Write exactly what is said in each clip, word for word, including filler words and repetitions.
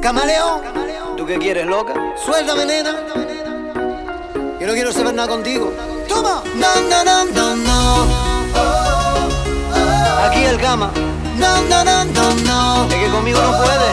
Camaleón, ¿Tú qué quieres, loca? suéltame, nena. Yo no quiero saber nada contigo. Toma. No, no, no, no, no. Aquí el cama. No, no, no, no, no. Es que conmigo no puedes.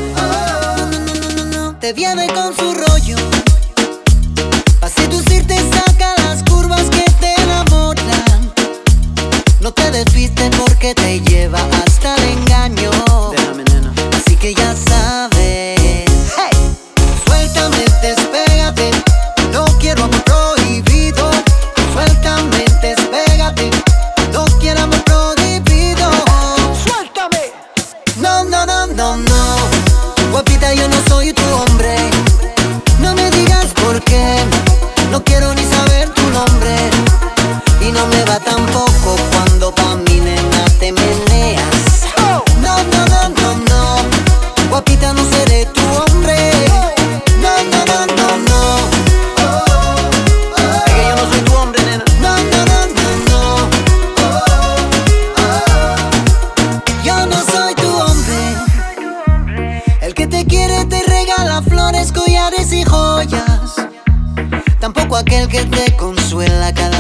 Te viene con su rollo. Pa' seducirte saca las curvas que te enamoran. No te despistes porque te lleva hasta el engaño. Déjame, nena. Así que ya sabes. Hey. Suéltame, despégate. No quiero amor prohibido. Suéltame, despégate. No quiero amor prohibido. Suéltame. No, no, no, no, no. Guapita, yo no soy tu hombre. No me digas por qué. No quiero ni saber tu nombre. Y no me va tampoco cuando pa' mi nena te meneas. No, no, no, no, no. Guapita, no seré tu hombre. No, no, no, no, no. Es que yo no soy tu hombre, nena. No, no, no, no, no. Yo no soy tu hombre. El que te quiere te regala flores, collares y joyas. Tampoco aquel que te consuela cada